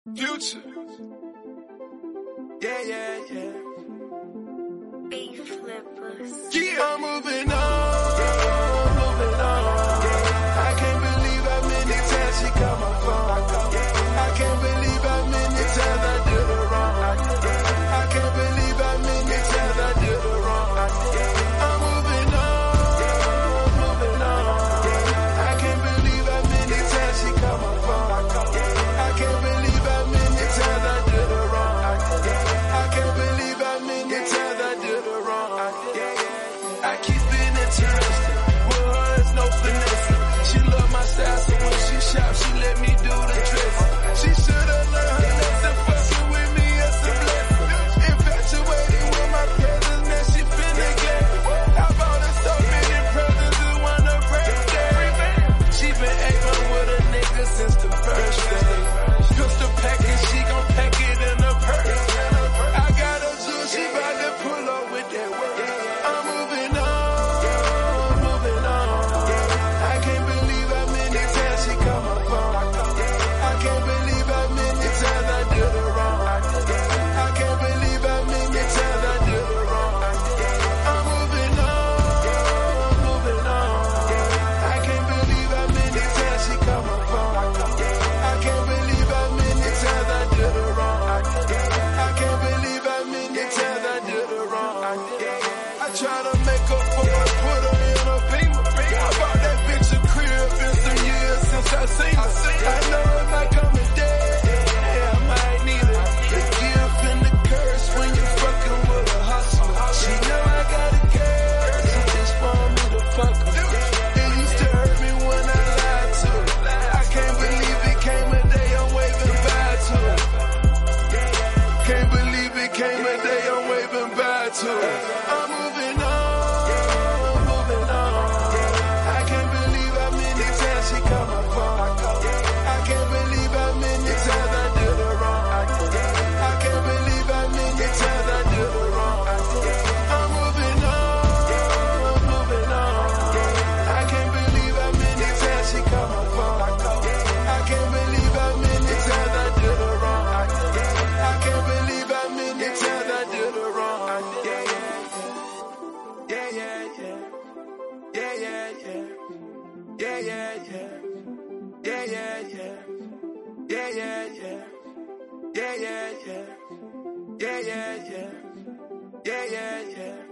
Future. Yeah, yeah, yeah. B-flippers. Yeah, I'm moving on. I'm moving on. I can't believe how many times she called my phone. I can't believe how many times I did her wrong. I can't believe how many times I did her wrong. I'm moving on. I'm moving on. I can't believe how many times she called my phone. I can't believe how many times I did her wrong. I can't believe how many times I did her wrong. I keep being interested. With her, it's no finesse. She love my style, so when she shop, she let me do the dress. She should've learned her lesson. Fucking with me, it's a blessing. Infatuated with my presence, now she finna get. I bought her so many presents, it's one of birthday. She been acting with a nigga since the first day. Pistol packing, she gon' pack it in her purse. I got her jewel, she bout to pull up with that work. I'm moving on, moving on. I can't believe how many times she called my phone. I can't believe how many times I did her wrong. I can't believe how many times I did her wrong. I'm moving on, moving on. I can't believe how many times she called my phone. I can't believe how many times I did her wrong. I can't believe how many times I did her wrong. I try to make up for it, put her in a beamer. I bought that bitch a crib, been some years since I seen her. I know it might come a day, yeah, I might need her. The gift and the curse when you fucking with a hustler. She know I got a girl, she just want me to fuck her. It used to hurt me when I lied to her. I can't believe it came a day I'm waving bye to her. Can't believe it came a day I'm waving bye to her. I'm moving on, moving on. I can't believe how many times she called my phone. I can't believe how many times I did her wrong. I can't believe how many times I did her wrong. I'm moving on, moving on. I can't believe how many times she called my phone. I can't believe how many times I did her wrong. I can't believe how many times I did her wrong. Yeah, yeah, yeah. Yeah, yeah, yeah. Yeah, yeah, yeah. Yeah, yeah, yeah. Yeah, yeah, yeah. Yeah, yeah, yeah. Yeah, yeah, yeah. Yeah, yeah, yeah.